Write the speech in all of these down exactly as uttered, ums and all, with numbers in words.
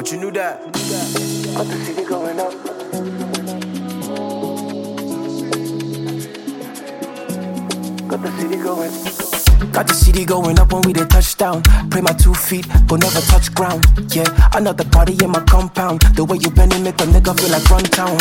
but you knew that. Got the city going up. Got the city going. Got the city going up when we did touchdown. Pray my two feet, but never touch ground. Yeah, another party in my compound. The way you bend it make a nigga feel like run town.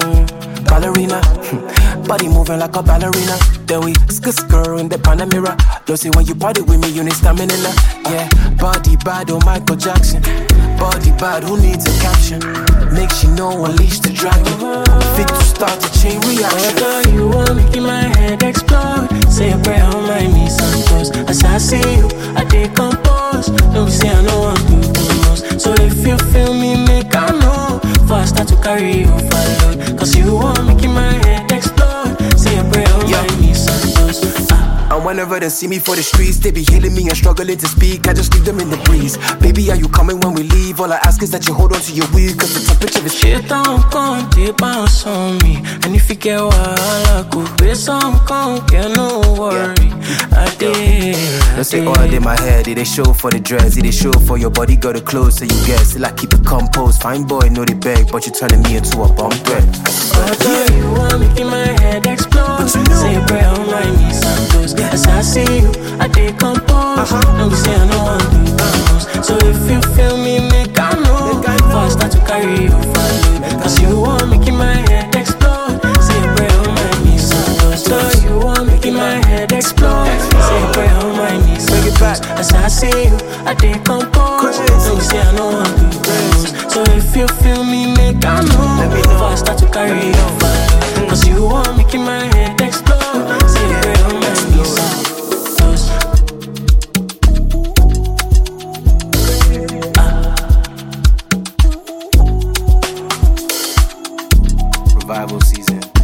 Mm, ballerina, body moving like a ballerina. Then we sk skr in the Panamera. Don't say when you party with me, you need stamina. Yeah, body bad, oh Michael Jackson. Body bad, who needs a caption? Make she know, unleash the dragon. Fit to start a chain reaction. Girl, you want making my head explode. Say a prayer on my knees and toes. As I see you, I decompose. Don't be say I know I'm doing the most. So if you feel me, make I know. Before I start to carry you forward. Cause you want making my head explode. Say a prayer on yeah. my knees and toes. And whenever they see me for the streets, they be hailing me and struggling to speak. I just leave them in the breeze. Baby, are you coming when we leave? All I ask is that you hold on to your wheel, cause the temperature is shit. Don't come, they bounce on me. And if you get wild, I could be some come, get no worry. Yeah. I did. Don't say all in my head, it they show for the dress, it they show for your body, got the clothes, so you guess. Still I keep it composed, fine boy, know they beg, but you're turning me into a bomb threat. I thought you want making my head explode. You know. Say a prayer on my knees and toes. As I see you, I decompose. Uh-huh. Don't be say I know I'm doing the most. So if you feel me, make I know. Before I start to carry you forward. Cause you want making my head explode. Say a prayer on my knees and toes. So you want making my head explode. Say a prayer on my knees and toes. As I see you, I decompose. Don't be say I know I'm doing the most. So if you feel me, make I know. Before I start to carry you forward. Cause you want making my head explode. Say a prayer on my knees and toes. Revival season.